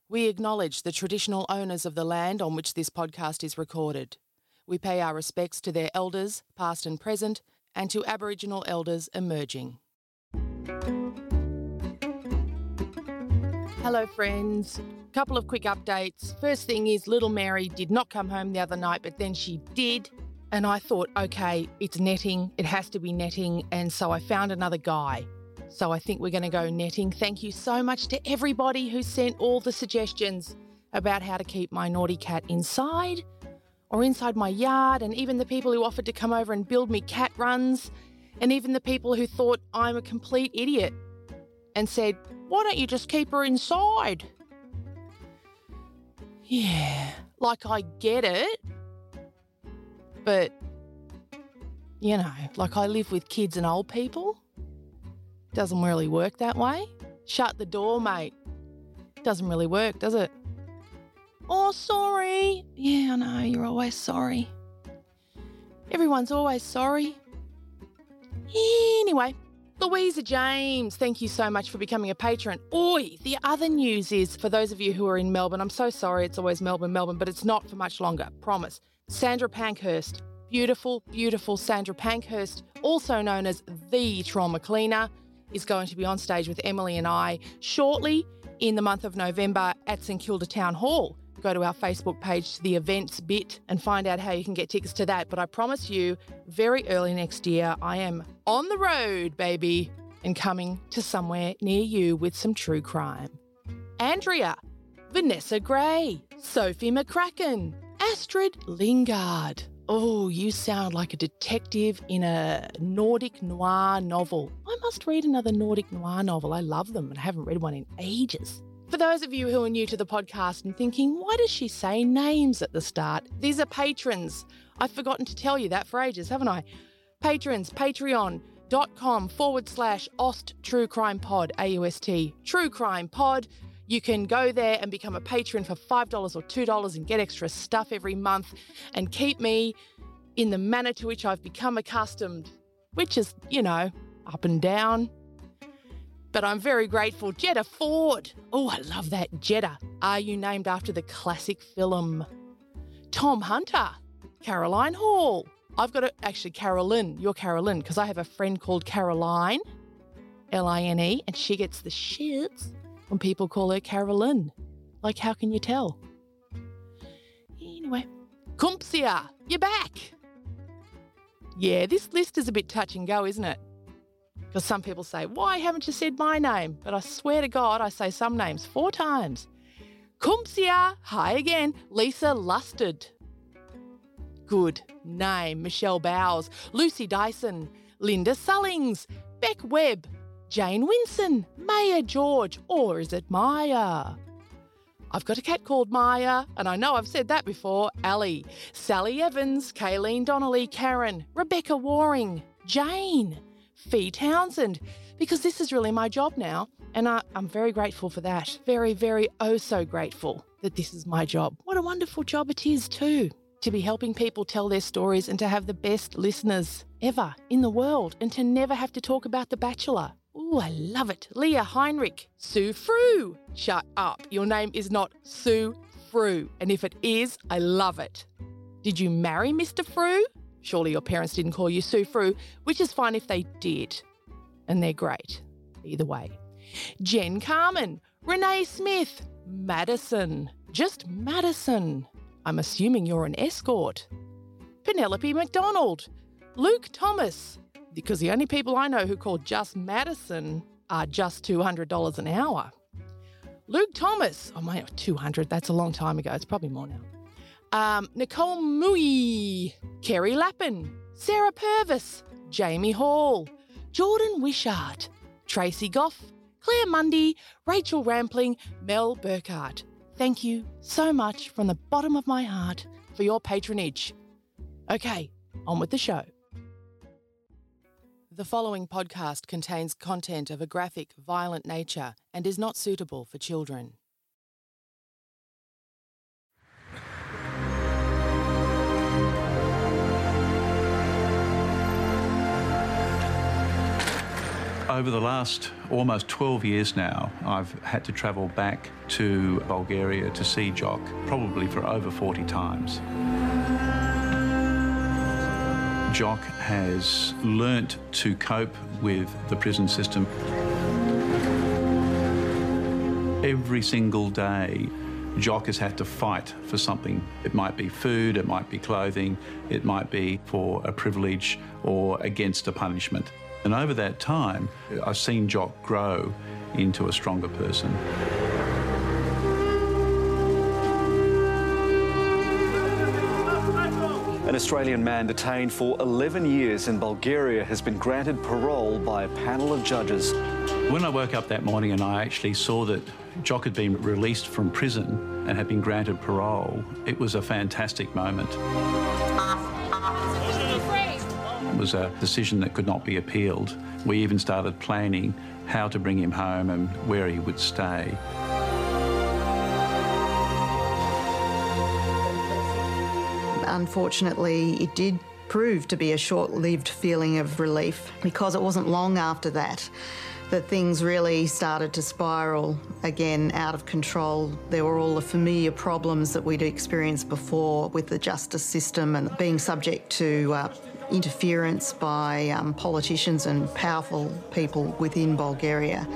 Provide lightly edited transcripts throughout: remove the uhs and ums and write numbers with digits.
We acknowledge the traditional owners of the land on which this podcast is recorded. We pay our respects to their elders, past and present, and to Aboriginal elders emerging. Hello friends. Couple of quick updates. First thing is little Mary did not come home the other night, but then she did. And I thought, okay, it's netting. It has to be netting. And so I found another guy. So I think we're going to go netting. Thank you so much to everybody who sent all the suggestions about how to keep my naughty cat inside or inside my yard, and even the people who offered to come over and build me cat runs, and even the people who thought I'm a complete idiot and said, why don't you just keep her inside? Yeah, like I get it, but, you know, like I live with kids and old people. Doesn't really work that way. Shut the door, mate. Doesn't really work, does it? Oh, sorry. Yeah, I know, you're always sorry. Everyone's always sorry. Anyway, Louisa James, thank you so much for becoming a patron. Oi, the other news is, for those of you who are in Melbourne, I'm so sorry it's always Melbourne, but it's not for much longer, promise. Sandra Pankhurst, beautiful, beautiful Sandra Pankhurst, also known as the Trauma Cleaner, is going to be on stage with Emily and I shortly in the month of November at St Kilda Town Hall. Go to our Facebook page to the events bit and find out how you can get tickets to that. But I promise you, very early next year, I am on the road, baby, and coming to somewhere near you with some true crime. Andrea, Vanessa Gray, Sophie McCracken, Astrid Lingard. Oh, you sound like a detective in a Nordic noir novel. I must read another Nordic noir novel. I love them and I haven't read one in ages. For those of you who are new to the podcast and thinking, why does she say names at the start? These are patrons. I've forgotten to tell you that for ages, haven't I? Patrons, patreon.com/Aust True Crime Pod, AUST, True Crime Pod. You can go there and become a patron for $5 or $2 and get extra stuff every month and keep me in the manner to which I've become accustomed, which is, you know, up and down. But I'm very grateful. Jetta Ford. Oh, I love that. Jetta. Are you named after the classic film? Tom Hunter. Caroline Hall. I've got actually Carolyn. You're Carolyn, because I have a friend called Caroline, Line, and she gets the shits when people call her Carolyn. Like, how can you tell? Anyway, Kumpsia, you're back. Yeah, this list is a bit touch and go, isn't it? Because some people say, why haven't you said my name? But I swear to God, I say some names 4 times. Kumpsia, hi again. Lisa Lusted. Good name. Michelle Bowes, Lucy Dyson, Linda Sullings, Beck Webb, Jane Winson, Maya George, or is it Maya? I've got a cat called Maya, and I know I've said that before. Ali, Sally Evans, Kayleen Donnelly, Karen, Rebecca Waring, Jane, Fee Townsend, because this is really my job now, and I'm very grateful for that. Very, very oh so grateful that this is my job. What a wonderful job it is too, to be helping people tell their stories and to have the best listeners ever in the world and to never have to talk about The Bachelor. Ooh, I love it. Leah Heinrich, Sue Frew. Shut up. Your name is not Sue Frew. And if it is, I love it. Did you marry Mr. Frew? Surely your parents didn't call you Sue Frew, which is fine if they did. And they're great. Either way. Jen Carmen, Renee Smith, Madison. Just Madison. I'm assuming you're an escort. Penelope McDonald, Luke Thomas, because the only people I know who call just Madison are just $200 an hour. Luke Thomas, oh my, 200, that's a long time ago. It's probably more now. Nicole Mui, Kerry Lappin, Sarah Purvis, Jamie Hall, Jordan Wishart, Tracy Goff, Claire Mundy, Rachel Rampling, Mel Burkhart. Thank you so much from the bottom of my heart for your patronage. Okay, on with the show. The following podcast contains content of a graphic, violent nature and is not suitable for children. Over the last almost 12 years now, I've had to travel back to Bulgaria to see Jock, probably for over 40 times. Jock has learnt to cope with the prison system. Every single day, Jock has had to fight for something. It might be food, it might be clothing, it might be for a privilege or against a punishment. And over that time, I've seen Jock grow into a stronger person. An Australian man detained for 11 years in Bulgaria has been granted parole by a panel of judges. When I woke up that morning and I actually saw that Jock had been released from prison and had been granted parole, it was a fantastic moment. It was a decision that could not be appealed. We even started planning how to bring him home and where he would stay. Unfortunately, it did prove to be a short-lived feeling of relief, because it wasn't long after that things really started to spiral again out of control. There were all the familiar problems that we'd experienced before with the justice system and being subject to interference by politicians and powerful people within Bulgaria.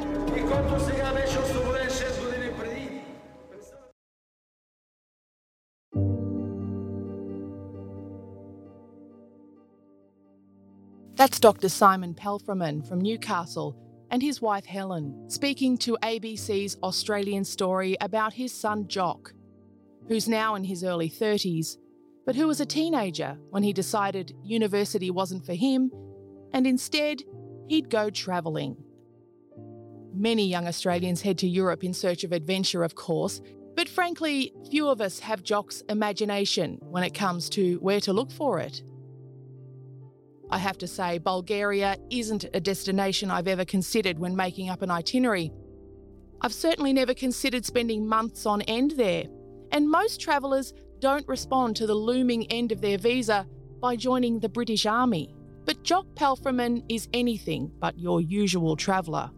That's Dr. Simon Pelfreman from Newcastle and his wife Helen speaking to ABC's Australian Story about his son Jock, who's now in his early 30s, but who was a teenager when he decided university wasn't for him and instead he'd go travelling. Many young Australians head to Europe in search of adventure, of course, but frankly, few of us have Jock's imagination when it comes to where to look for it. I have to say, Bulgaria isn't a destination I've ever considered when making up an itinerary. I've certainly never considered spending months on end there, and most travellers don't respond to the looming end of their visa by joining the British Army. But Jock Pelfreman is anything but your usual traveller.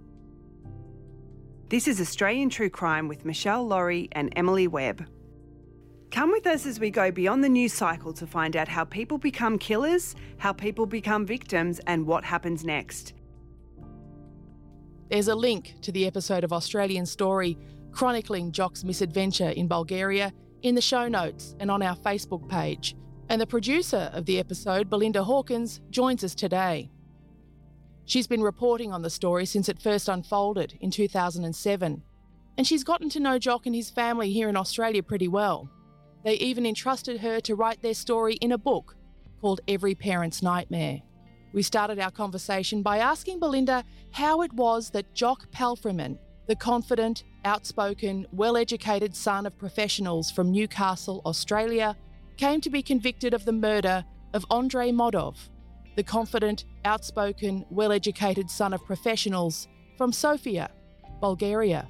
This is Australian True Crime with Michelle Laurie and Emily Webb. Come with us as we go beyond the news cycle to find out how people become killers, how people become victims, and what happens next. There's a link to the episode of Australian Story chronicling Jock's misadventure in Bulgaria in the show notes and on our Facebook page. And the producer of the episode, Belinda Hawkins, joins us today. She's been reporting on the story since it first unfolded in 2007, and she's gotten to know Jock and his family here in Australia pretty well. They even entrusted her to write their story in a book called Every Parent's Nightmare. We started our conversation by asking Belinda how it was that Jock Pelfreman, the confident, outspoken, well-educated son of professionals from Newcastle, Australia, came to be convicted of the murder of Andrei Modov, the confident, outspoken, well-educated son of professionals from Sofia, Bulgaria.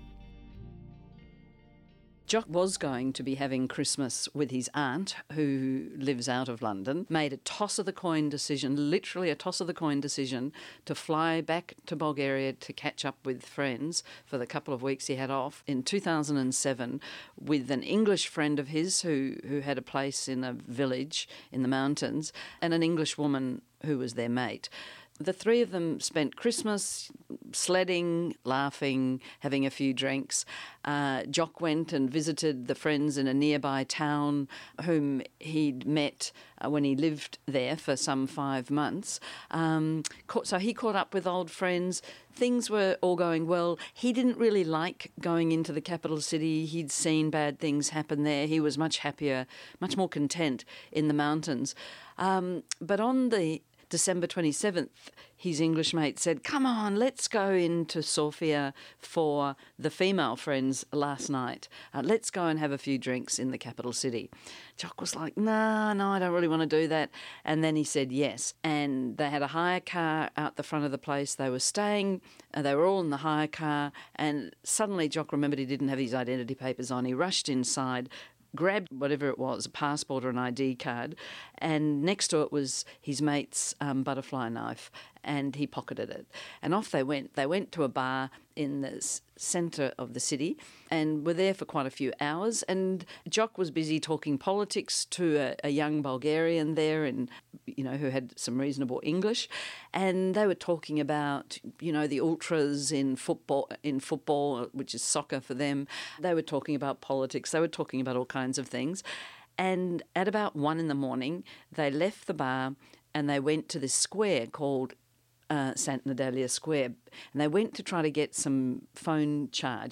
Jock was going to be having Christmas with his aunt, who lives out of London, made a toss-of-the-coin decision, literally a toss-of-the-coin decision, to fly back to Bulgaria to catch up with friends for the couple of weeks he had off in 2007 with an English friend of his who had a place in a village in the mountains and an English woman who was their mate. The three of them spent Christmas sledding, laughing, having a few drinks. Jock went and visited the friends in a nearby town whom he'd met when he lived there for some 5 months. So he caught up with old friends. Things were all going well. He didn't really like going into the capital city. He'd seen bad things happen there. He was much happier, much more content in the mountains. But on the December 27th, his English mate said, "Come on, let's go into Sofia for the female friends last night. Let's go and have a few drinks in the capital city." Jock was like, no, I don't really want to do that. And then he said yes. And they had a hire car out the front of the place they were staying. They were all in the hire car. And suddenly Jock remembered he didn't have his identity papers on. He rushed inside, grabbed whatever it was, a passport or an ID card, and next to it was his mate's butterfly knife. and he pocketed it. And off they went. They went to a bar in the centre of the city and were there for quite a few hours. And Jock was busy talking politics to a young Bulgarian there, and who had some reasonable English. And they were talking about, the ultras in football, which is soccer for them. They were talking about politics. They were talking about all kinds of things. And at about 1 a.m, they left the bar and they went to this square called Sant Nedelya Square, and they went to try to get some a phone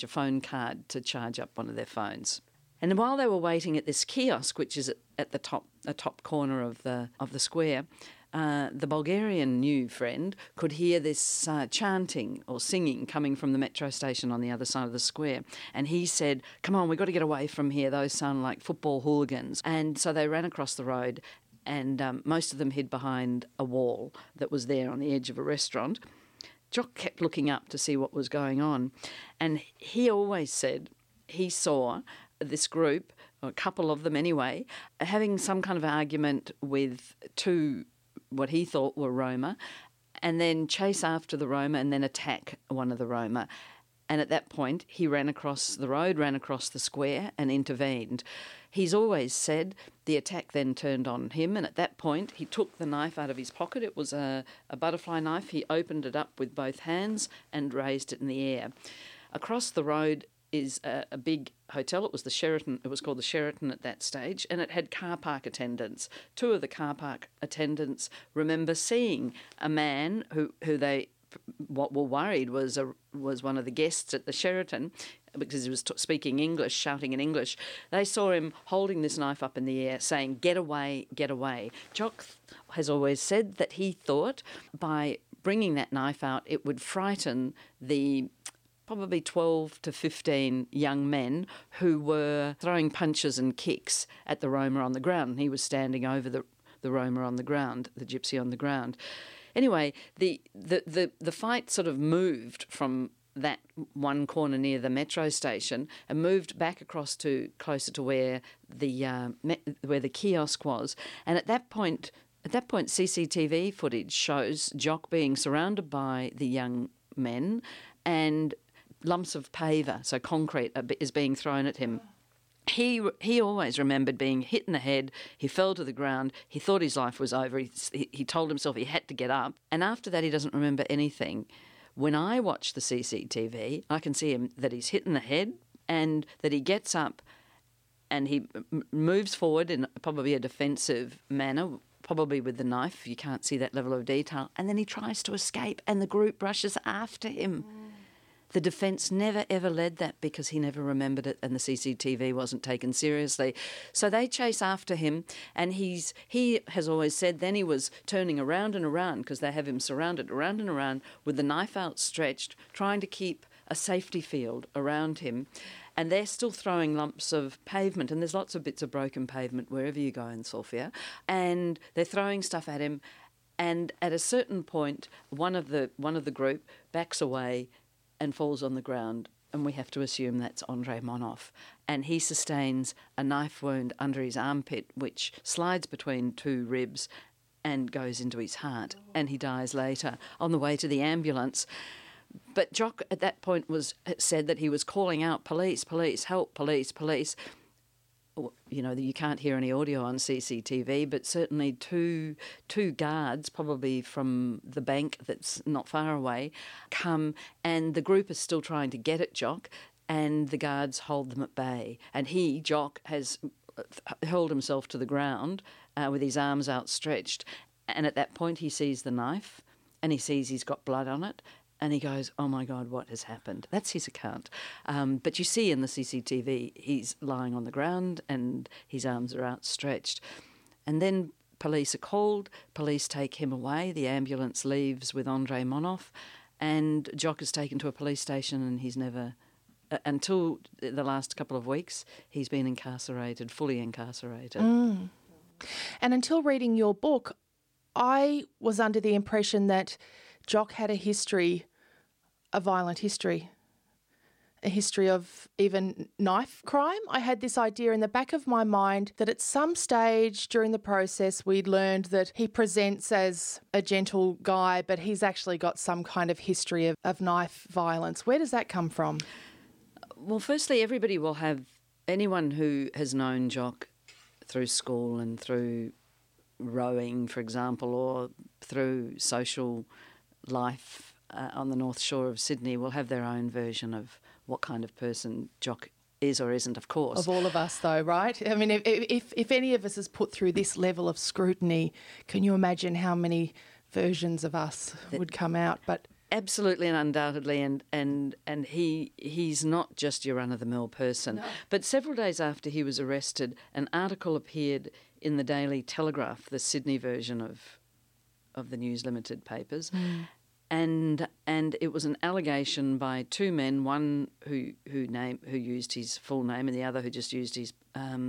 card to charge up one of their phones. And while they were waiting at this kiosk, which is at the top corner of the square, the Bulgarian new friend could hear this chanting or singing coming from the metro station on the other side of the square. And he said, "Come on, we've got to get away from here. Those sound like football hooligans." And so they ran across the road, and most of them hid behind a wall that was there on the edge of a restaurant. Jock kept looking up to see what was going on, and he always said he saw this group, or a couple of them anyway, having some kind of argument with two what he thought were Roma, and then chase after the Roma and then attack one of the Roma. And at that point, he ran across the road, ran across the square and intervened. He's always said the attack then turned on him, and at that point he took the knife out of his pocket. It was a butterfly knife. He opened it up with both hands and raised it in the air. Across the road is a big hotel. It was the Sheraton. It was called the Sheraton at that stage, and it had car park attendants. Two of the car park attendants remember seeing a man who they what were worried was one of the guests at the Sheraton, because he was speaking English, shouting in English. They saw him holding this knife up in the air, saying, "Get away, get away." Jock has always said that he thought by bringing that knife out, it would frighten the probably 12 to 15 young men who were throwing punches and kicks at the Roma on the ground. He was standing over the Roma on the ground, the gypsy on the ground. Anyway, the fight sort of moved from that one corner near the metro station and moved back across to closer to where the kiosk was. And at that point, CCTV footage shows Jock being surrounded by the young men, and lumps of paver, so concrete, is being thrown at him. He always remembered being hit in the head. He fell to the ground. He thought his life was over. He told himself he had to get up. And after that, he doesn't remember anything. When I watch the CCTV, I can see him that he's hit in the head and that he gets up and he moves forward in probably a defensive manner, probably with the knife. You can't see that level of detail. And then he tries to escape and the group rushes after him. The defence never ever led that because he never remembered it and the CCTV wasn't taken seriously. So they chase after him, and he has always said then he was turning around and around because they have him surrounded around and around with the knife outstretched, trying to keep a safety field around him. And they're still throwing lumps of pavement, and there's lots of bits of broken pavement wherever you go in Sofia, and they're throwing stuff at him. And at a certain point, one of the group backs away and falls on the ground, and we have to assume that's Andrei Monov. And he sustains a knife wound under his armpit, which slides between two ribs and goes into his heart, and he dies later on the way to the ambulance. But Jock at that point said that he was calling out, "Police, police, help, police, police." You know, you can't hear any audio on CCTV, but certainly two guards, probably from the bank that's not far away, come, and the group is still trying to get at Jock, and the guards hold them at bay. And Jock, has held himself to the ground with his arms outstretched, and at that point he sees the knife, and he sees he's got blood on it, and he goes, "Oh my God, what has happened?" That's his account. But you see in the CCTV, he's lying on the ground and his arms are outstretched. And then police are called, police take him away, the ambulance leaves with Andrei Monov, and Jock is taken to a police station, and he's never, until the last couple of weeks, he's been incarcerated, fully incarcerated. And until reading your book, I was under the impression that Jock had a violent history. a history of even knife crime. I had this idea in the back of my mind that at some stage during the process we'd learned that he presents as a gentle guy, but he's actually got some kind of history of knife violence. Where does that come from? Well, firstly, everybody will have, anyone who has known Jock through school and through rowing, for example, or through social life on the North Shore of Sydney will have their own version of what kind of person Jock is or isn't, of course. Of all of us, though, right? I mean, if any of us is put through this level of scrutiny, can you imagine how many versions of us would come out? But absolutely and undoubtedly, and he's not just your run-of-the-mill person. No. But several days after he was arrested, an article appeared in the Daily Telegraph, the Sydney version of the News Limited papers, and it was an allegation by two men, one who used his full name and the other who just used his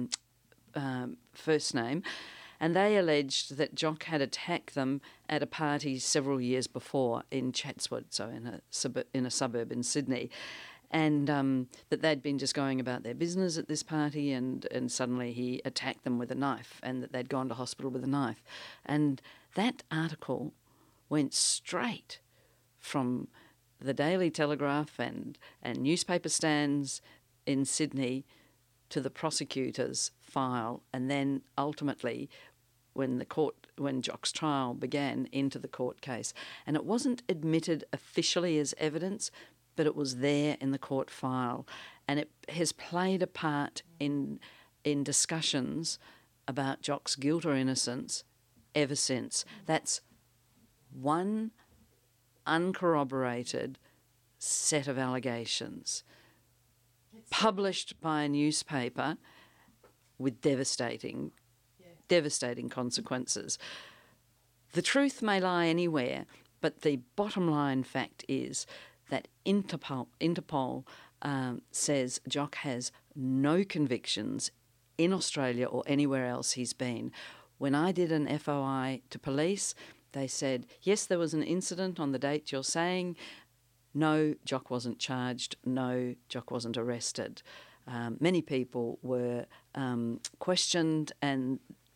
first name. And they alleged that Jock had attacked them at a party several years before in Chatswood, so in a suburb in Sydney, and that they'd been just going about their business at this party and suddenly he attacked them with a knife and that they'd gone to hospital with a knife. And that article went straight from the Daily Telegraph and newspaper stands in Sydney to the prosecutor's file, and then ultimately when Jock's trial began, into the court case. And it wasn't admitted officially as evidence, but it was there in the court file, and it has played a part in discussions about Jock's guilt or innocence ever since. That's one uncorroborated set of allegations published by a newspaper with devastating consequences. The truth may lie anywhere, but the bottom line fact is that Interpol says Jock has no convictions in Australia or anywhere else he's been. When I did an FOI to police, they said, yes, there was an incident on the date you're saying. No, Jock wasn't charged. No, Jock wasn't arrested. Many people were questioned and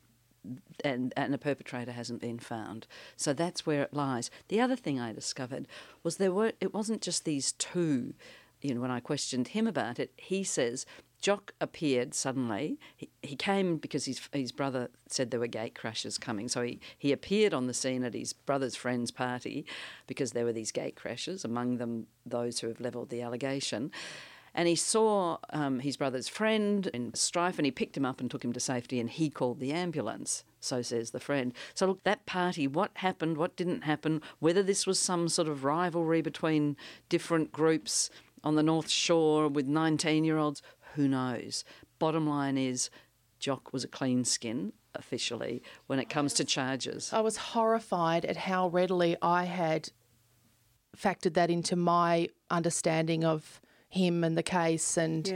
a perpetrator hasn't been found. So that's where it lies. The other thing I discovered was it wasn't just these two. When I questioned him about it, he says Jock appeared suddenly. He came because his brother said there were gate crashers coming. So he appeared on the scene at his brother's friend's party because there were these gate crashers, among them those who have levelled the allegation. And he saw his brother's friend in strife, and he picked him up and took him to safety, and he called the ambulance, so says the friend. So look, that party, what happened, what didn't happen, whether this was some sort of rivalry between different groups on the North Shore with 19-year-olds, who knows? Bottom line is Jock was a clean skin, officially, when it comes to charges. I was horrified at how readily I had factored that into my understanding of him and the case, and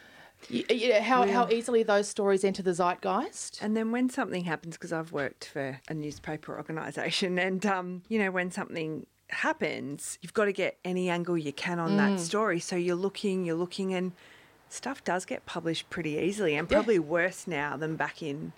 how easily those stories enter the zeitgeist. And then when something happens, because I've worked for a newspaper organisation, and when something happens, you've got to get any angle you can on that story. So you're looking, and stuff does get published pretty easily, and probably worse now than back in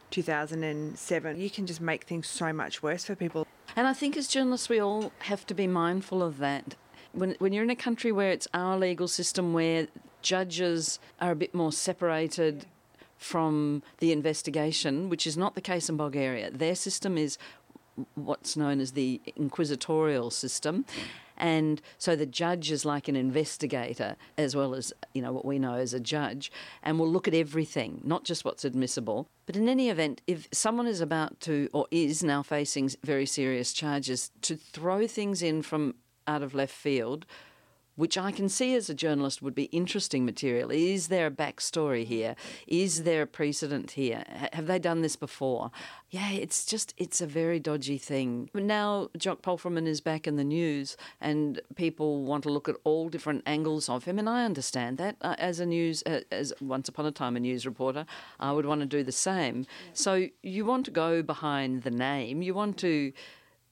2007. You can just make things so much worse for people. And I think as journalists we all have to be mindful of that. When you're in a country where it's our legal system, where judges are a bit more separated from the investigation, which is not the case in Bulgaria. Their system is what's known as the inquisitorial system. And so the judge is like an investigator as well as, what we know as a judge, and will look at everything, not just what's admissible. But in any event, if someone is about to, or is now facing very serious charges, to throw things in from out of left field, which I can see as a journalist would be interesting material. Is there a backstory here? Is there a precedent here? Have they done this before? Yeah, it's a very dodgy thing. Now Jock Palfreyman is back in the news and people want to look at all different angles of him, and I understand that. As once upon a time a news reporter, I would want to do the same. So you want to go behind the name. You want to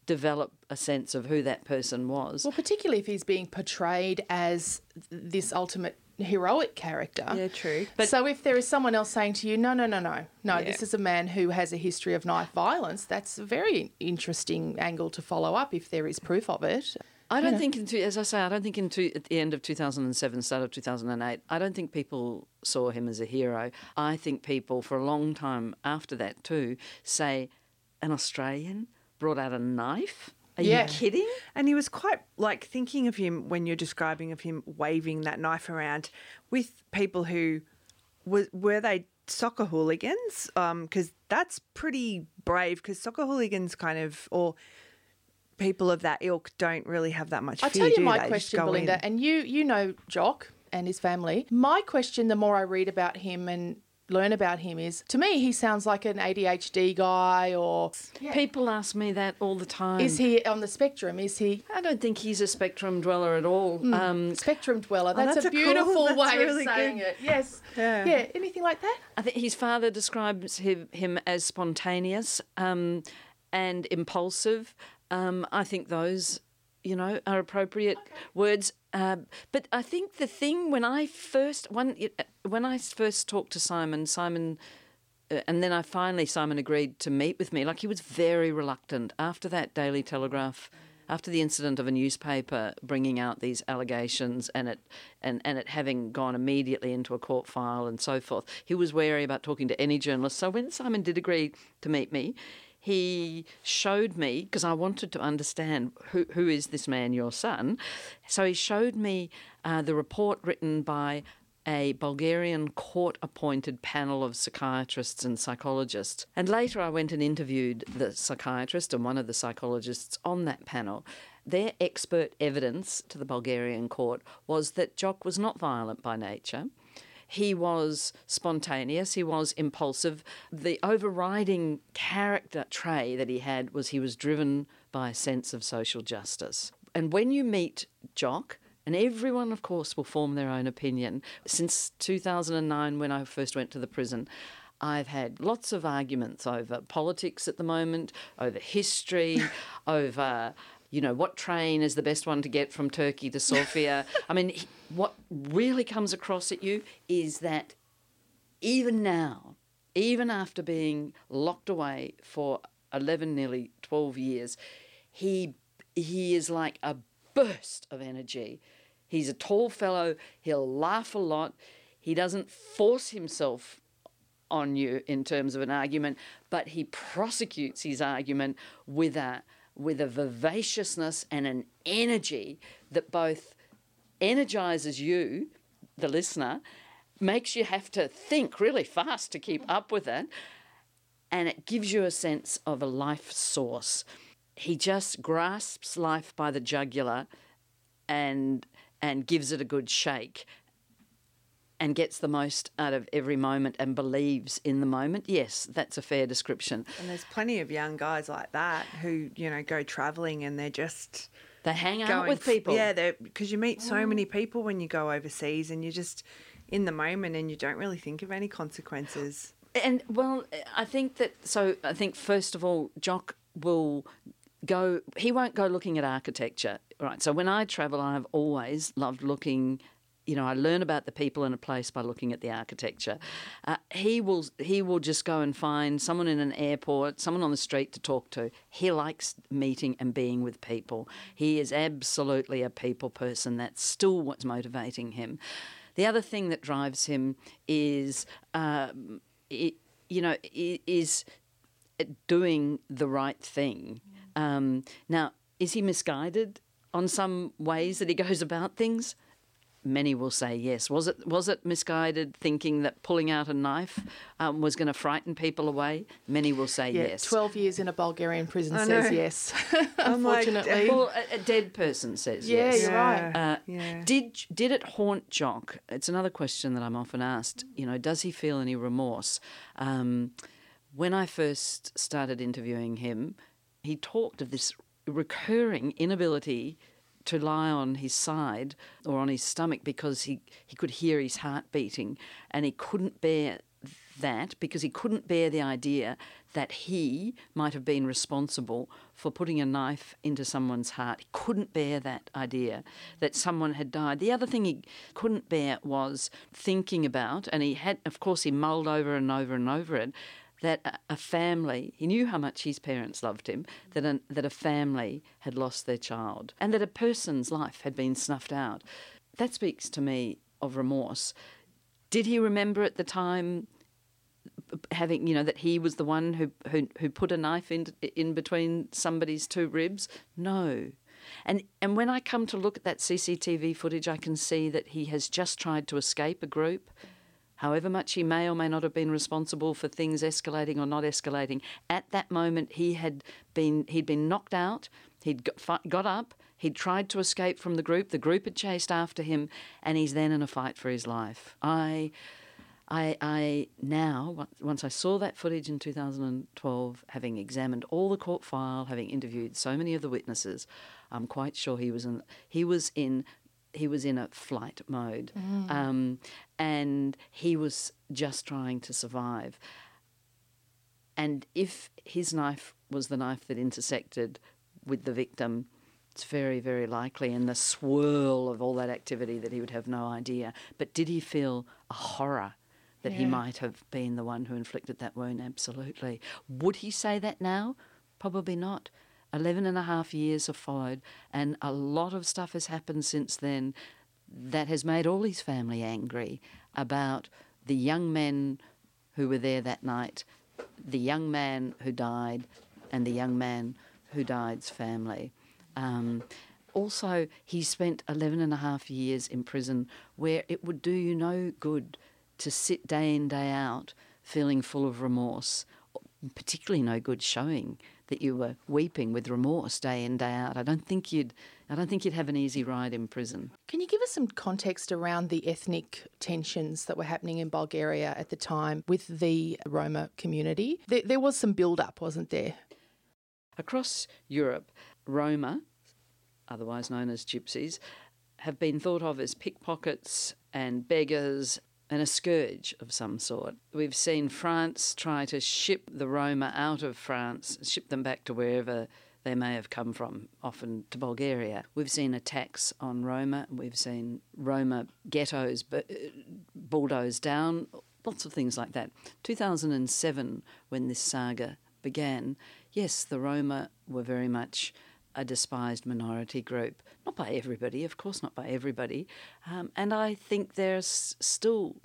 develop a sense of who that person was. Well, particularly if he's being portrayed as this ultimate heroic character. Yeah, true. But so if there is someone else saying to you, no, this is a man who has a history of knife violence, that's a very interesting angle to follow up if there is proof of it. I don't think, as I say, I don't think at the end of 2007, start of 2008, I don't think people saw him as a hero. I think people for a long time after that too say, an Australian brought out a knife? Are you kidding? And he was quite, like, thinking of him when you're describing of him waving that knife around with people who, were they soccer hooligans? Because that's pretty brave, because soccer hooligans kind of, or people of that ilk don't really have that much fear. I'll tell you my They question, just go Belinda, in. and you know Jock and his family. My question, the more I read about him and learn about him, is, to me, he sounds like an ADHD guy, or... People ask me that all the time. Is he on the spectrum? Is he... I don't think he's a spectrum dweller at all. Spectrum dweller. That's that's a a cool- beautiful that's way really of saying good. it. Yes. Yeah. Anything like that? I think his father describes him as spontaneous and impulsive. I think those, are appropriate words. But I think the thing when I first talked to Simon, and then Simon agreed to meet with me. Like, he was very reluctant after that Daily Telegraph. After the incident of a newspaper bringing out these allegations and it having gone immediately into a court file and so forth, he was wary about talking to any journalist. So when Simon did agree to meet me, he showed me, because I wanted to understand who is this man, your son. So he showed me the report written by a Bulgarian court-appointed panel of psychiatrists and psychologists. And later I went and interviewed the psychiatrist and one of the psychologists on that panel. Their expert evidence to the Bulgarian court was that Jock was not violent by nature. He was spontaneous, he was impulsive. The overriding character trait that he had was he was driven by a sense of social justice. And when you meet Jock, and everyone, of course, will form their own opinion. Since 2009, when I first went to the prison, I've had lots of arguments over politics at the moment, over history, over... what train is the best one to get from Turkey to Sofia? I mean, what really comes across at you is that even now, even after being locked away for 11, nearly 12 years, he is like a burst of energy. He's a tall fellow. He'll laugh a lot. He doesn't force himself on you in terms of an argument, but he prosecutes his argument with a vivaciousness and an energy that both energises you, the listener, makes you have to think really fast to keep up with it, and it gives you a sense of a life source. He just grasps life by the jugular and gives it a good shake and gets the most out of every moment and believes in the moment. Yes, that's a fair description. And there's plenty of young guys like that who, go travelling and they're just... They hang out with people. Yeah, because you meet so many people when you go overseas and you're just in the moment and you don't really think of any consequences. And, well, I think first of all, Jock will go... He won't go looking at architecture, right? So when I travel, I've always loved looking... I learn about the people in a place by looking at the architecture. He will just go and find someone in an airport, someone on the street to talk to. He likes meeting and being with people. He is absolutely a people person. That's still what's motivating him. The other thing that drives him is, is doing the right thing. Now, is he misguided on some ways that he goes about things? Many will say yes. Was it misguided thinking that pulling out a knife was going to frighten people away? Many will say yes. 12 years in a Bulgarian prison says yes, unfortunately. Well, a dead person says yes. Yeah, you're right. Did it haunt Jock? It's another question that I'm often asked. Does he feel any remorse? When I first started interviewing him, he talked of this recurring inability to lie on his side or on his stomach because he could hear his heart beating and he couldn't bear that because he couldn't bear the idea that he might have been responsible for putting a knife into someone's heart. He couldn't bear that idea that someone had died. The other thing he couldn't bear was thinking about, and he had, of course, he mulled over and over and over it, that a family, he knew how much his parents loved him, that a family had lost their child and that a person's life had been snuffed out. That speaks to me of remorse. Did he remember at the time having, that he was the one who put a knife in between somebody's two ribs? No. And when I come to look at that CCTV footage, I can see that he has just tried to escape a group. However much he may or may not have been responsible for things escalating or not escalating, at that moment he'd been knocked out, he'd got up, he'd tried to escape from the group had chased after him, and he's then in a fight for his life. I now, once I saw that footage in 2012, having examined all the court file, having interviewed so many of the witnesses, I'm quite sure he was in a flight mode, and he was just trying to survive. And if his knife was the knife that intersected with the victim, it's very, very likely in the swirl of all that activity that he would have no idea. But did he feel a horror that he might have been the one who inflicted that wound? Absolutely. Would he say that now? Probably not. 11 and a half years have followed, and a lot of stuff has happened since then that has made all his family angry about the young men who were there that night, the young man who died, and the young man who died's family. Also, he spent 11 and a half years in prison where it would do you no good to sit day in, day out feeling full of remorse, particularly no good showing that you were weeping with remorse day in, day out. I don't think you'd have an easy ride in prison. Can you give us some context around the ethnic tensions that were happening in Bulgaria at the time with the Roma community? There was some build-up, wasn't there? Across Europe, Roma, otherwise known as gypsies, have been thought of as pickpockets and beggars and a scourge of some sort. We've seen France try to ship the Roma out of France, ship them back to wherever they may have come from, often to Bulgaria. We've seen attacks on Roma. We've seen Roma ghettos bulldozed down, lots of things like that. 2007, when this saga began, yes, the Roma were very much a despised minority group. Not by everybody, of course not by everybody. And I think they're still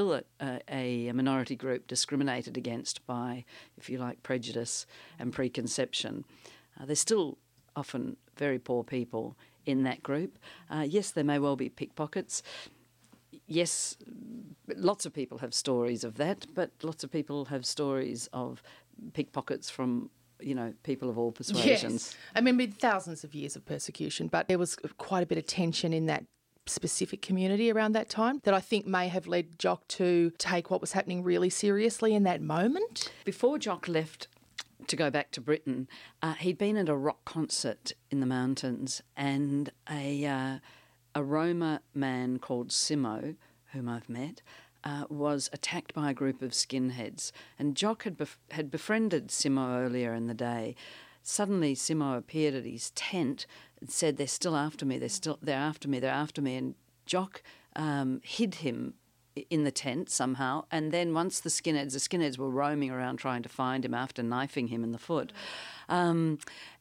a minority group discriminated against by, if you like, prejudice and preconception. There's still often very poor people in that group. Yes, there may well be pickpockets. Yes, lots of people have stories of that, but lots of people have stories of pickpockets from people of all persuasions. Yes. I mean, thousands of years of persecution, but there was quite a bit of tension in that specific community around that time that I think may have led Jock to take what was happening really seriously in that moment. Before Jock left to go back to Britain, he'd been at a rock concert in the mountains, and a Roma man called Simo, whom I've met, was attacked by a group of skinheads. And Jock had befriended Simo earlier in the day. Suddenly Simo appeared at his tent and said, "They're still after me, they're after me." And Jock hid him in the tent somehow. And then once the skinheads were roaming around trying to find him after knifing him in the foot. And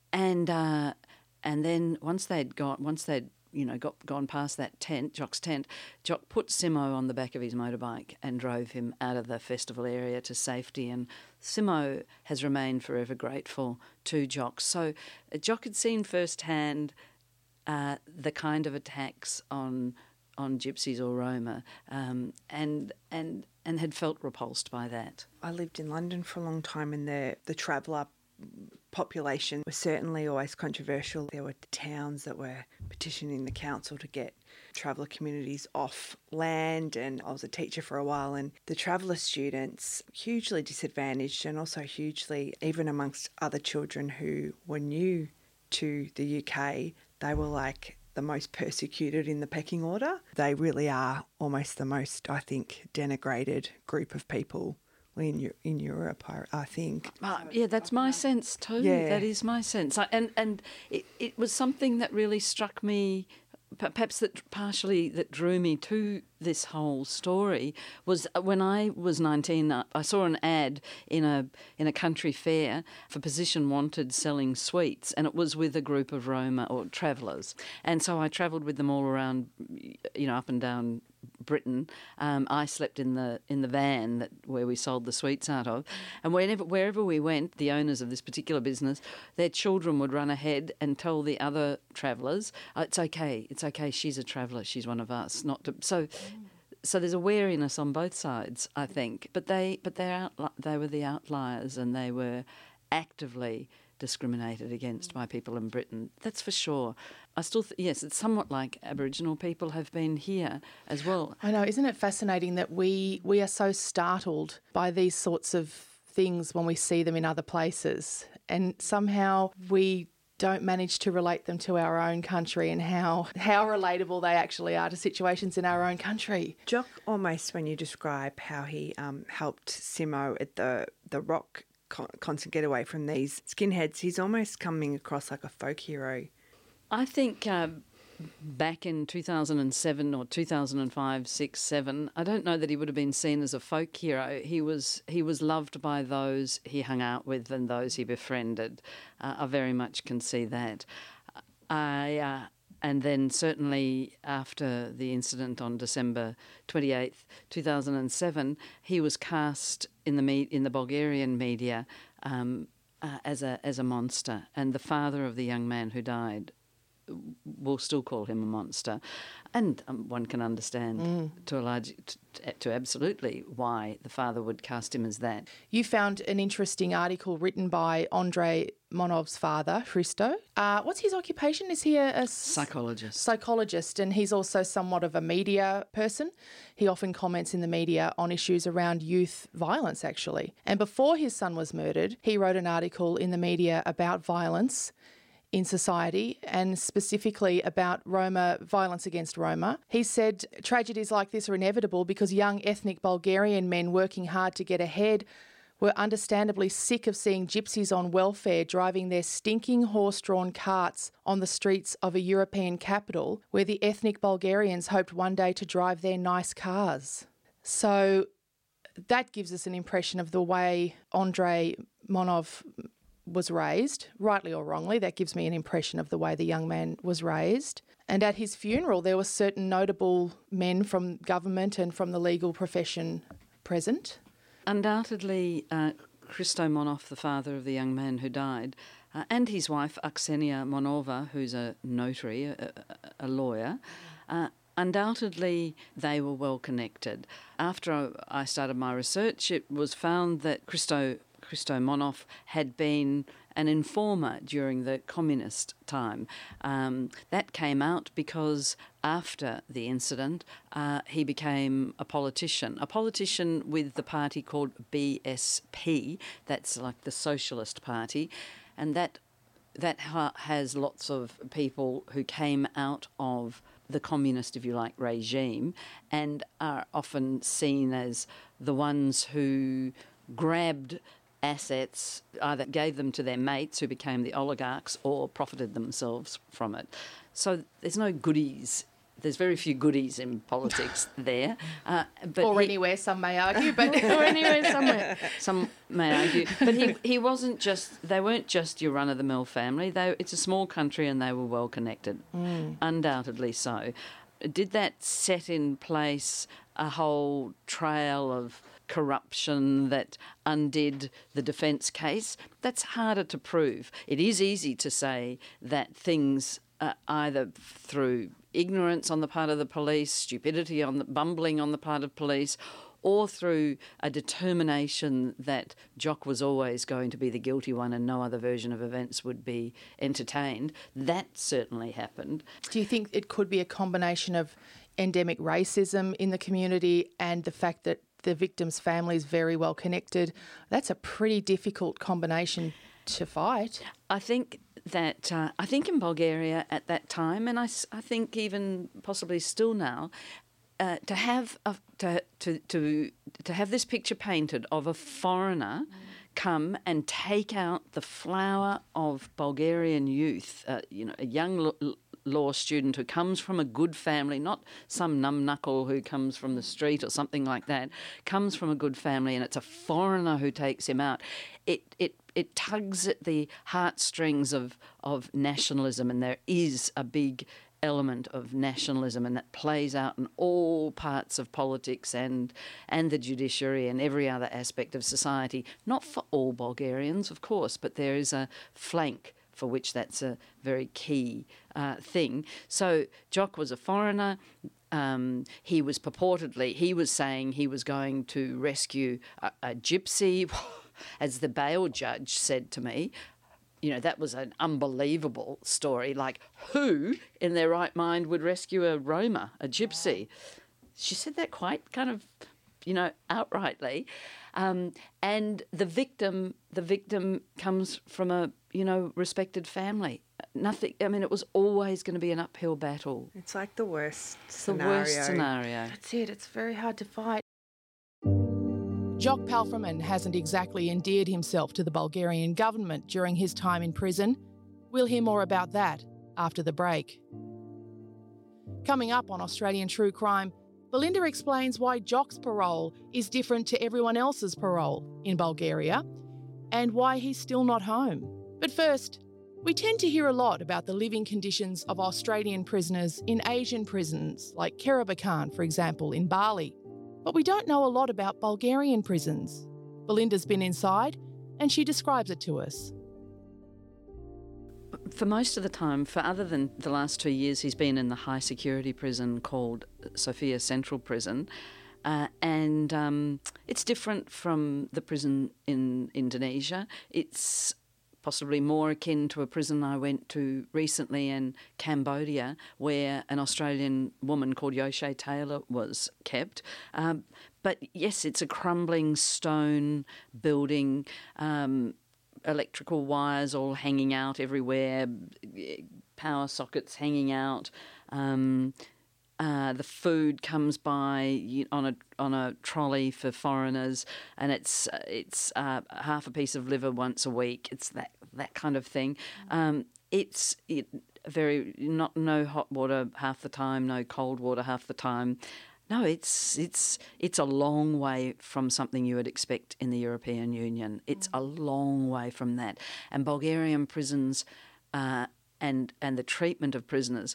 then once they'd gone past that tent, Jock's tent, Jock put Simo on the back of his motorbike and drove him out of the festival area to safety. And Simo has remained forever grateful to Jock. So Jock had seen firsthand the kind of attacks on gypsies or Roma, and had felt repulsed by that. I lived in London for a long time, and the traveller population was certainly always controversial. There were towns that were petitioning the council to get traveller communities off land, and I was a teacher for a while, and the traveller students, hugely disadvantaged, and also hugely, even amongst other children who were new to the UK, they were like the most persecuted in the pecking order. They really are almost the most, I think, denigrated group of people certainly in Europe, I think. Yeah, that's my sense too. Yeah. That is my sense. And it was something that really struck me, perhaps that partially that drew me to this whole story, was when I was 19, I saw an ad in a country fair for position wanted selling sweets, and it was with a group of Roma or travellers. And so I travelled with them all around, up and down Britain. I slept in the van where we sold the sweets out of, and wherever we went, the owners of this particular business, their children would run ahead and tell the other travellers, "It's okay, she's a traveller, she's one of us." Not to, so there's a wariness on both sides, I think. But they were the outliers, and they were actively discriminated against by people in Britain. That's for sure. I still yes, it's somewhat like Aboriginal people have been here as well. I know, isn't it fascinating that we are so startled by these sorts of things when we see them in other places, and somehow we don't manage to relate them to our own country and how relatable they actually are to situations in our own country. Jock, almost when you describe how he helped Simo at the rock concert get away from these skinheads, he's almost coming across like a folk hero. I think back in 2007 or 2005, 6, 7, I don't know that he would have been seen as a folk hero. He was loved by those he hung out with and those he befriended. I very much can see that. And then certainly after the incident on December 28th, 2007, he was cast in the Bulgarian media as a monster, and the father of the young man who died will still call him a monster, and one can understand to absolutely why the father would cast him as that. You found an interesting article written by Andrei Monov's father, Hristo. What's his occupation? Is he a psychologist? Psychologist, and he's also somewhat of a media person. He often comments in the media on issues around youth violence, actually. And before his son was murdered, he wrote an article in the media about violence in society, and specifically about violence against Roma. He said tragedies like this are inevitable because young ethnic Bulgarian men working hard to get ahead were understandably sick of seeing gypsies on welfare driving their stinking horse-drawn carts on the streets of a European capital where the ethnic Bulgarians hoped one day to drive their nice cars. So that gives us an impression of the way Andrei Monov was raised, rightly or wrongly. That gives me an impression of the way the young man was raised. And at his funeral, there were certain notable men from government and from the legal profession present. Undoubtedly, Hristo Monov, the father of the young man who died, and his wife, Aksenia Monova, who's a notary, a lawyer, undoubtedly they were well connected. After I started my research, it was found that Hristo Monov had been an informer during the communist time. That came out because after the incident, he became a politician with the party called BSP, that's like the Socialist Party, and that has lots of people who came out of the communist, if you like, regime, and are often seen as the ones who grabbed assets, either gave them to their mates who became the oligarchs or profited themselves from it. So there's no goodies. There's very few goodies in politics there. Anywhere, some may argue, but or anywhere, somewhere, some may argue. But he wasn't just. They weren't just your run-of-the-mill family. It's a small country, and they were well connected, undoubtedly so. Did that set in place a whole trail of corruption that undid the defence case? That's harder to prove. It is easy to say that things either through ignorance on the part of the police, stupidity bumbling on the part of police, or through a determination that Jock was always going to be the guilty one and no other version of events would be entertained. That certainly happened. Do you think it could be a combination of endemic racism in the community and the fact that the victim's family is very well connected? That's a pretty difficult combination to fight. I think that in Bulgaria at that time, and I think even possibly still now, to have this picture painted of a foreigner come and take out the flower of Bulgarian youth, a young law student who comes from a good family, not some numbknuckle who comes from the street or something like that, comes from a good family, and it's a foreigner who takes him out. It tugs at the heartstrings of nationalism, and there is a big element of nationalism, and that plays out in all parts of politics and the judiciary and every other aspect of society. Not for all Bulgarians, of course, but there is a flank for which that's a very key thing. So Jock was a foreigner. He was saying he was going to rescue a gypsy, as the bail judge said to me. That was an unbelievable story. Like, who in their right mind would rescue a Roma, a gypsy? She said that quite kind of, outrightly. And the victim comes from a, respected family. Nothing. I mean, it was always going to be an uphill battle. It's like the worst scenario. The worst scenario. That's it. It's very hard to fight. Jock Palfreman hasn't exactly endeared himself to the Bulgarian government during his time in prison. We'll hear more about that after the break. Coming up on Australian True Crime, Belinda explains why Jock's parole is different to everyone else's parole in Bulgaria and why he's still not home. But first, we tend to hear a lot about the living conditions of Australian prisoners in Asian prisons, like Kerobokan, for example, in Bali. But we don't know a lot about Bulgarian prisons. Belinda's been inside and she describes it to us. For most of the time, for other than the last 2 years, he's been in the high security prison called Sofia Central Prison. And it's different from the prison in Indonesia. It's possibly more akin to a prison I went to recently in Cambodia, where an Australian woman called Yoshe Taylor was kept. But yes, it's a crumbling stone building, electrical wires all hanging out everywhere, power sockets hanging out. The food comes by on a trolley for foreigners, and it's half a piece of liver once a week. It's that kind of thing. No hot water half the time, no cold water half the time. No, it's a long way from something you would expect in the European Union. It's a long way from that. And Bulgarian prisons and the treatment of prisoners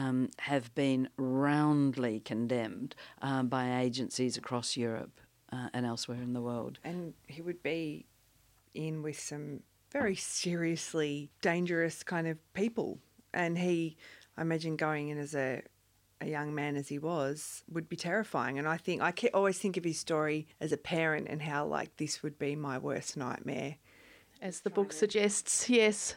have been roundly condemned by agencies across Europe and elsewhere in the world. And he would be in with some very seriously dangerous kind of people. And I imagine going in as a young man as he was, would be terrifying. And I always think of his story as a parent and how, like, this would be my worst nightmare. As the book suggests, yes.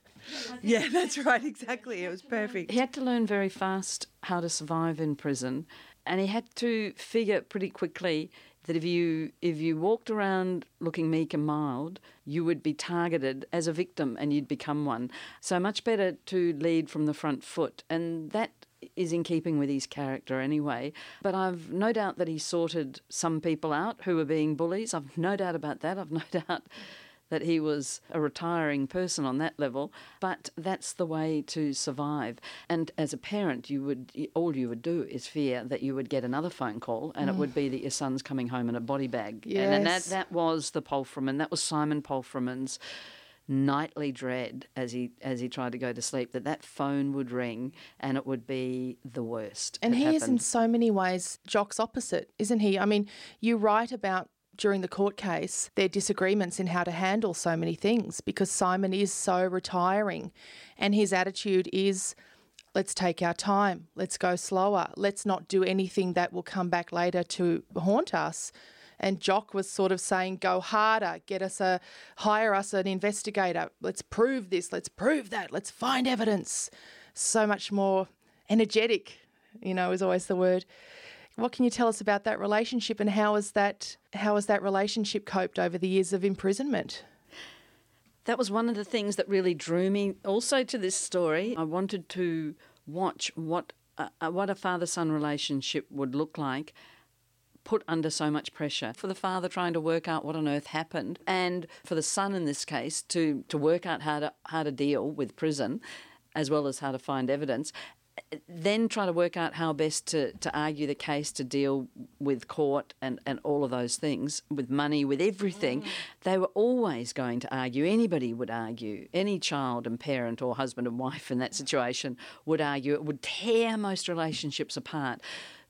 Yeah, that's right, exactly. It was perfect. He had to learn very fast how to survive in prison, and he had to figure pretty quickly that if you walked around looking meek and mild, you would be targeted as a victim and you'd become one. So much better to lead from the front foot, and that is in keeping with his character anyway. But I've no doubt that he sorted some people out who were being bullies. I've no doubt about that. I've no doubt that he was a retiring person on that level, but that's the way to survive. And as a parent, all you would do is fear that you would get another phone call and it would be that your son's coming home in a body bag. Yes. And that was the Palfreman, that was Simon Palfreman's nightly dread as he tried to go to sleep, that phone would ring and it would be the worst. And he is in so many ways Jock's opposite, isn't he? I mean, you write about during the court case their disagreements in how to handle so many things because Simon is so retiring and his attitude is, let's take our time, let's go slower, let's not do anything that will come back later to haunt us. And Jock was sort of saying, go harder, hire us an investigator, let's prove this, let's prove that, let's find evidence. So much more energetic, is always the word. What can you tell us about that relationship and how has that relationship coped over the years of imprisonment? That was one of the things that really drew me also to this story. I wanted to watch what what a father-son relationship would look like, put under so much pressure. For the father trying to work out what on earth happened, and for the son in this case to work out how to deal with prison, as well as how to find evidence, then try to work out how best to argue the case, to deal with court and all of those things, with money, with everything. They were always going to argue. Anybody would argue. Any child and parent or husband and wife in that situation would argue. It would tear most relationships apart.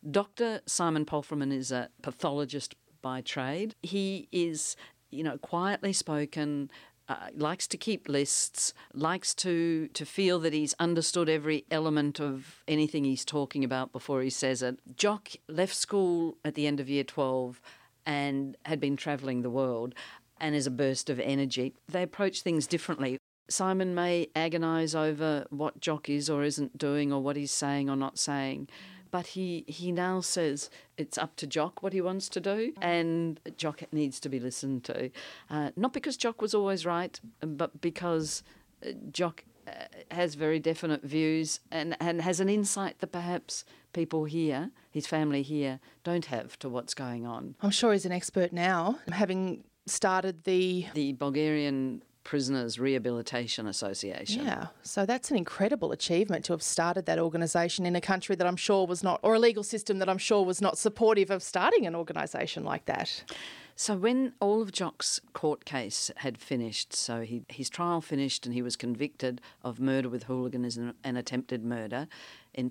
Dr. Simon Palfreyman is a pathologist by trade. He is, quietly spoken, likes to keep lists, likes to feel that he's understood every element of anything he's talking about before he says it. Jock left school at the end of year 12 and had been travelling the world and is a burst of energy. They approach things differently. Simon may agonise over what Jock is or isn't doing or what he's saying or not saying, but he now says it's up to Jock what he wants to do, and Jock needs to be listened to. Not because Jock was always right, but because Jock has very definite views and has an insight that perhaps people here, his family here, don't have to what's going on. I'm sure he's an expert now, having started the Bulgarian Prisoners Rehabilitation Association. Yeah, so that's an incredible achievement to have started that organisation in a country that I'm sure was not, or a legal system that I'm sure was not supportive of starting an organisation like that. So when all of Jock's court case had finished, so his trial finished and he was convicted of murder with hooliganism and attempted murder in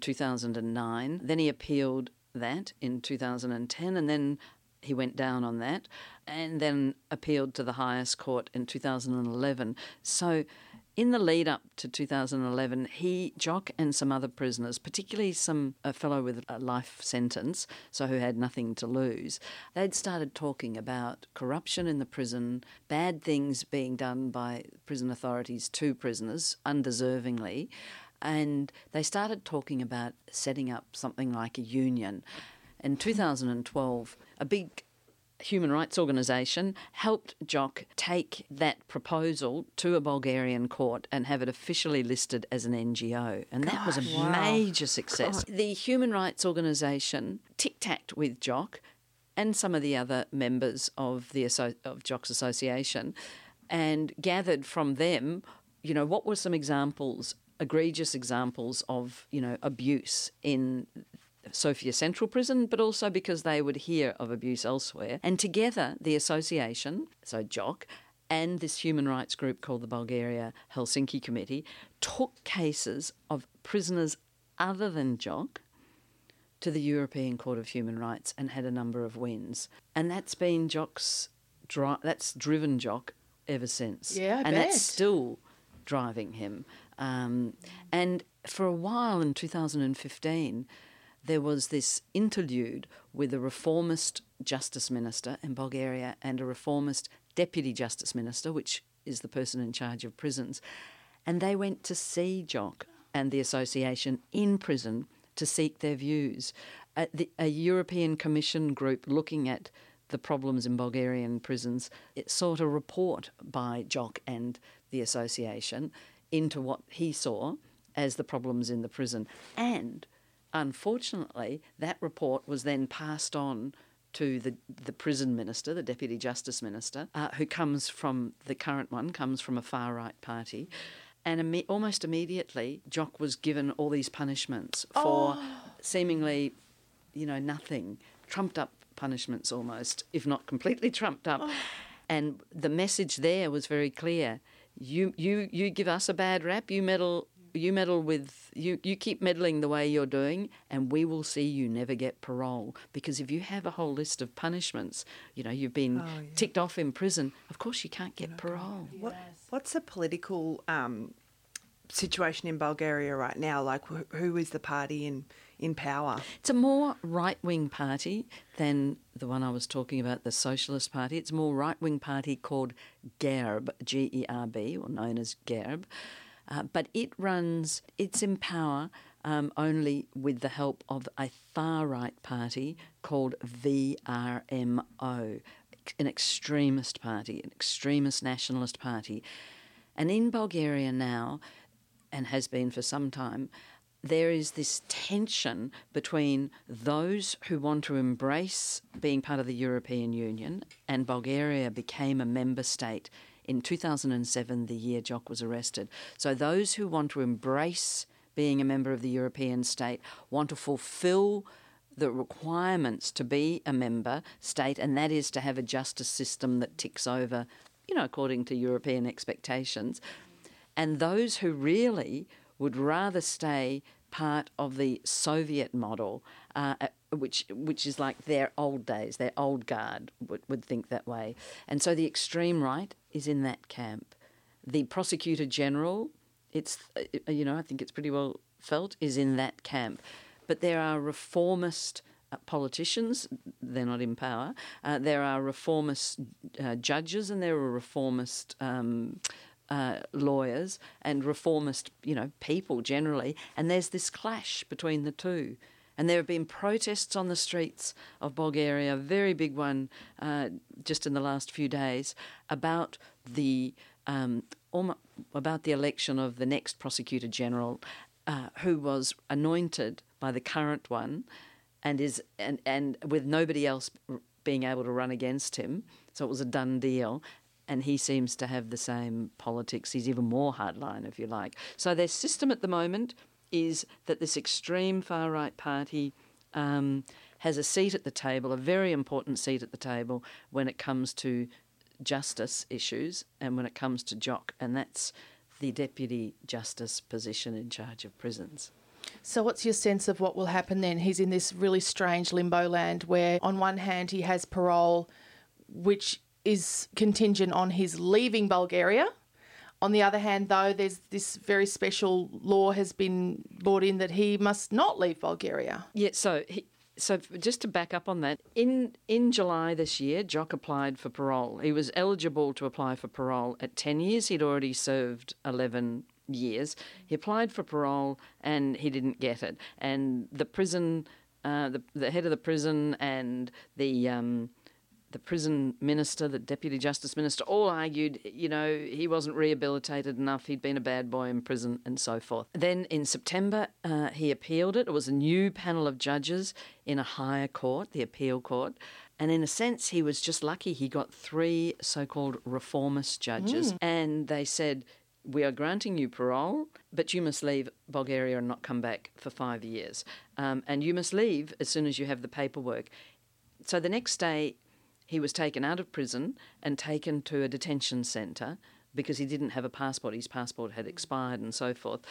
2009, then he appealed that in 2010, and then he went down on that and then appealed to the highest court in 2011. So in the lead up to 2011, Jock and some other prisoners, particularly a fellow with a life sentence, so who had nothing to lose, they'd started talking about corruption in the prison, bad things being done by prison authorities to prisoners undeservingly, and they started talking about setting up something like a union. In 2012, a big human rights organisation helped Jock take that proposal to a Bulgarian court and have it officially listed as an NGO. And that was a major success. The human rights organisation tic-tacked with Jock and some of the other members of Jock's association and gathered from them, what were some examples, egregious examples of, abuse in Sofia Central Prison, but also because they would hear of abuse elsewhere. And together, the association, so Jock, and this human rights group called the Bulgaria Helsinki Committee, took cases of prisoners other than Jock to the European Court of Human Rights and had a number of wins. And that's been that's driven Jock ever since. Yeah, and that's still driving him. And for a while in 2015, there was this interlude with a reformist justice minister in Bulgaria and a reformist deputy justice minister, which is the person in charge of prisons. And they went to see Jock and the association in prison to seek their views. A European Commission group looking at the problems in Bulgarian prisons, it sought a report by Jock and the association into what he saw as the problems in the prison. And unfortunately, that report was then passed on to the prison minister, the deputy justice minister, who the current one comes from a far-right party. And almost immediately, Jock was given all these punishments for seemingly, nothing, trumped-up punishments almost, if not completely trumped up. And the message there was very clear. You give us a bad rap, you keep meddling the way you're doing, and we will see you never get parole. Because if you have a whole list of punishments, you've been ticked off in prison, of course you can't get parole. What's the political situation in Bulgaria right now? Like, who is the party in power? It's a more right-wing party than the one I was talking about, the Socialist Party. It's a more right-wing party called GERB, G-E-R-B, or known as GERB. But it's in power only with the help of a far-right party called VRMO, an extremist party, an extremist nationalist party. And in Bulgaria now, and has been for some time, there is this tension between those who want to embrace being part of the European Union, and Bulgaria became a member state in 2007, the year Jock was arrested. So those who want to embrace being a member of the European state want to fulfil the requirements to be a member state, and that is to have a justice system that ticks over, according to European expectations. And those who really would rather stay part of the Soviet model, which is like their old days, their old guard would think that way. And so the extreme right is in that camp. The Prosecutor General, I think it's pretty well felt, is in that camp. But there are reformist politicians, they're not in power. There are reformist judges, and there are reformist lawyers and reformist, people generally. And there's this clash between the two. And there have been protests on the streets of Bulgaria, a very big one just in the last few days, about the election of the next Prosecutor General, who was anointed by the current one, and with nobody else being able to run against him. So it was a done deal. And he seems to have the same politics. He's even more hardline, if you like. So their system at the moment is that this extreme far-right party has a seat at the table, a very important seat at the table when it comes to justice issues and when it comes to Jock, and that's the Deputy Justice position in charge of prisons. So what's your sense of what will happen then? He's in this really strange limbo land where on one hand he has parole, which is contingent on his leaving Bulgaria. On the other hand, though, there's this very special law has been brought in that he must not leave Bulgaria. Yeah, so just to back up on that, in July this year, Jock applied for parole. He was eligible to apply for parole at 10 years. He'd already served 11 years. He applied for parole and he didn't get it. And the prison, the head of the prison and the prison minister, the Deputy Justice Minister, all argued, he wasn't rehabilitated enough, he'd been a bad boy in prison and so forth. Then in September, he appealed it. It was a new panel of judges in a higher court, the appeal court. And in a sense, he was just lucky. He got 3 so-called reformist judges, and they said, we are granting you parole, but you must leave Bulgaria and not come back for 5 years. And you must leave as soon as you have the paperwork. So the next day, he was taken out of prison and taken to a detention centre because he didn't have a passport. His passport had expired and so forth.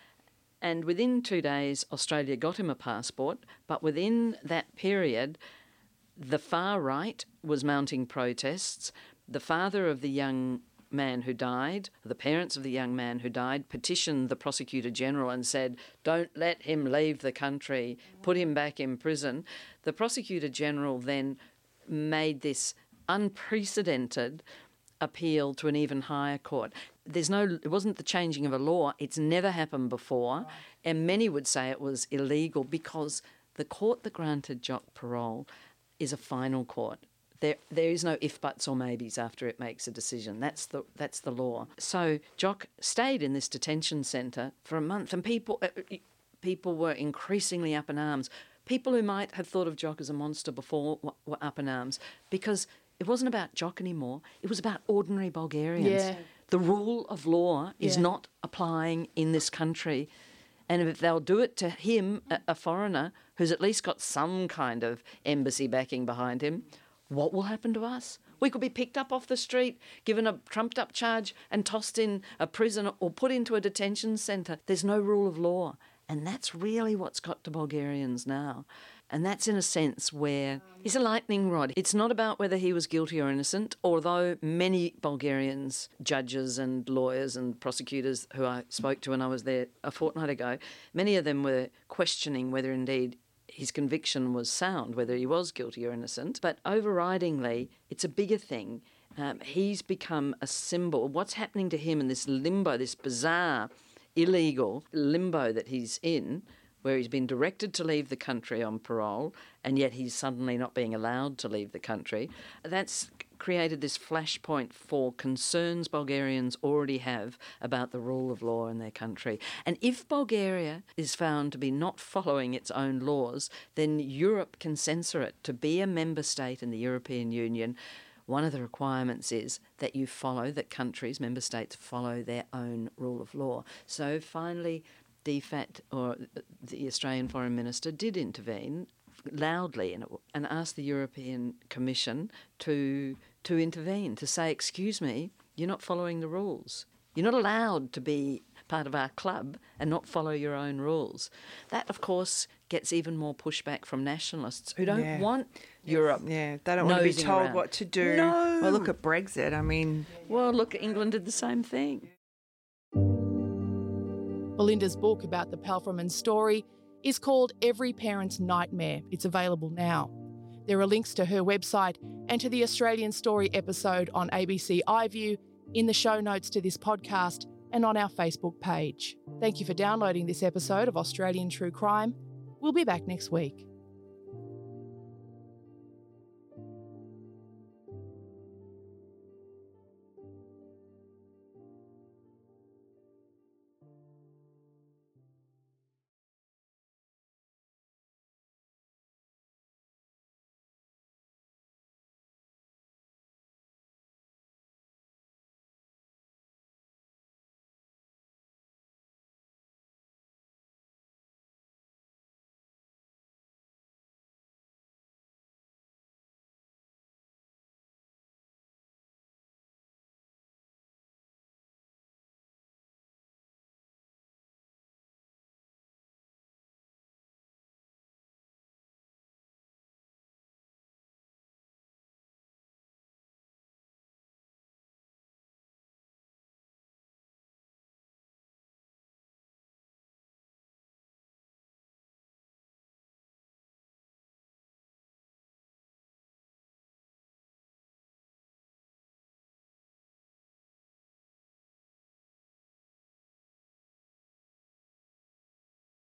And within 2 days, Australia got him a passport, but within that period, the far right was mounting protests. The father of the young man who died, the parents of the young man who died, petitioned the Prosecutor General and said, don't let him leave the country, put him back in prison. The Prosecutor General then made this unprecedented appeal to an even higher court. It wasn't the changing of a law. It's never happened before. Right. And many would say it was illegal because the court that granted Jock parole is a final court. There is no if, buts or maybes after it makes a decision. That's the law. So Jock stayed in this detention centre for a month, and people were increasingly up in arms. People who might have thought of Jock as a monster before were up in arms because it wasn't about Jock anymore. It was about ordinary Bulgarians. Yeah. The rule of law is not applying in this country. And if they'll do it to him, a foreigner who's at least got some kind of embassy backing behind him, what will happen to us? We could be picked up off the street, given a trumped-up charge and tossed in a prison or put into a detention centre. There's no rule of law. And that's really what's got to Bulgarians now. And that's in a sense where he's a lightning rod. It's not about whether he was guilty or innocent, although many Bulgarians, judges and lawyers and prosecutors who I spoke to when I was there a fortnight ago, many of them were questioning whether indeed his conviction was sound, whether he was guilty or innocent. But overridingly, it's a bigger thing. He's become a symbol. What's happening to him in this limbo, this bizarre illegal limbo that he's in, where he's been directed to leave the country on parole and yet he's suddenly not being allowed to leave the country. That's created this flashpoint for concerns Bulgarians already have about the rule of law in their country. And if Bulgaria is found to be not following its own laws, then Europe can censor it. To be a member state in the European Union, one of the requirements is that you follow, that countries, member states, follow their own rule of law. So finally, DFAT, or the Australian Foreign Minister, did intervene loudly and asked the European Commission to intervene, to say, excuse me, you're not following the rules. You're not allowed to be part of our club and not follow your own rules. That, of course, gets even more pushback from nationalists who don't want Europe. Yeah, they don't want to be told around. what to do. No. Well, look at Brexit. I mean... Well, look, England did the same thing. Belinda's book about the Palfreman story is called Every Parent's Nightmare. It's available now. There are links to her website and to the Australian Story episode on ABC iView in the show notes to this podcast and on our Facebook page. Thank you for downloading this episode of Australian True Crime. We'll be back next week.